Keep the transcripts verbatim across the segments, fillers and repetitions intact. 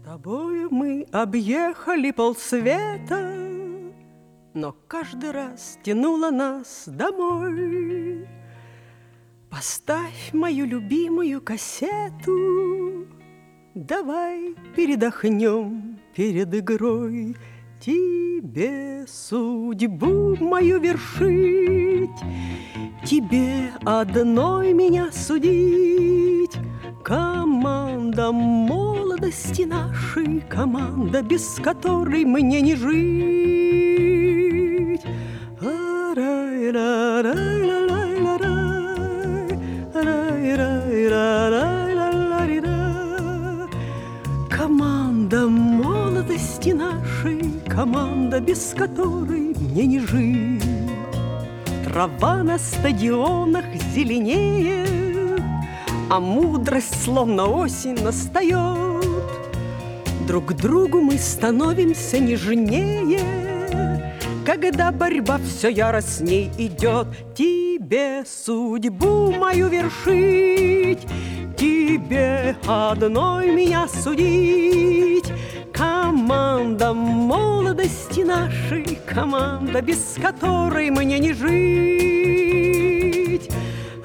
тобою мы объехали полсвета, но каждый раз тянуло нас домой. Поставь мою любимую кассету, давай передохнем перед игрой. Тебе судьбу мою вершить, тебе одной меня судить. Команда молодости нашей, команда, без которой мне не жить. Команда молодости нашей, команда, без которой мне не жить. Трава на стадионах зеленеет, а мудрость, словно осень, настает. Друг к другу мы становимся нежнее, когда борьба все яростней идет. Тебе судьбу мою вершить, тебе одной меня судить. Команда молодости нашей, команда, без которой мне не жить.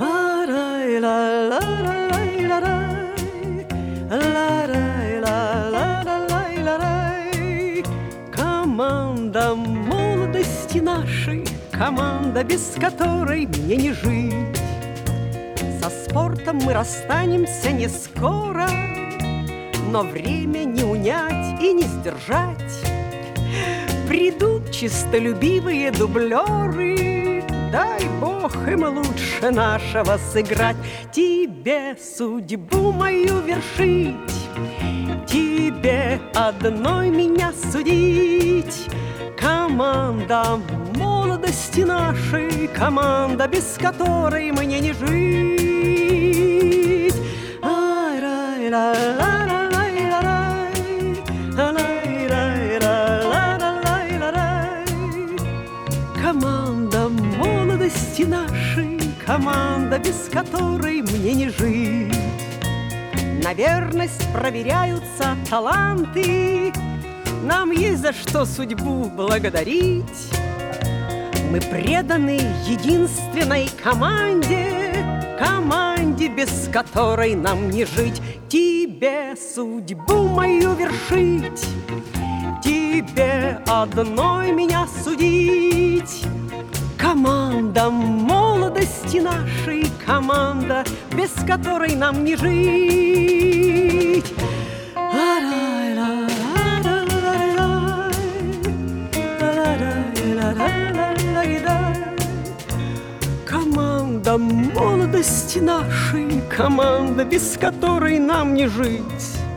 Команда молодости нашей, команда, без которой мне не жить. Со спортом мы расстанемся не скоро, но время не унять и не сдержать. Придут чистолюбивые дублеры, дай Бог им лучше нашего сыграть. Тебе судьбу мою вершить, тебе одной меня судить. Команда молодости нашей, команда, без которой мне не жить. Команда молодости нашей, команда, без которой мне не жить. На верность проверяются таланты, нам есть за что судьбу благодарить. Мы преданы единственной команде, команде, без которой нам не жить. Тебе судьбу мою вершить, тебе одной меня судить. Команда молодости нашей, команда, без которой нам не жить. Команда молодости нашей, команда, без которой нам не жить.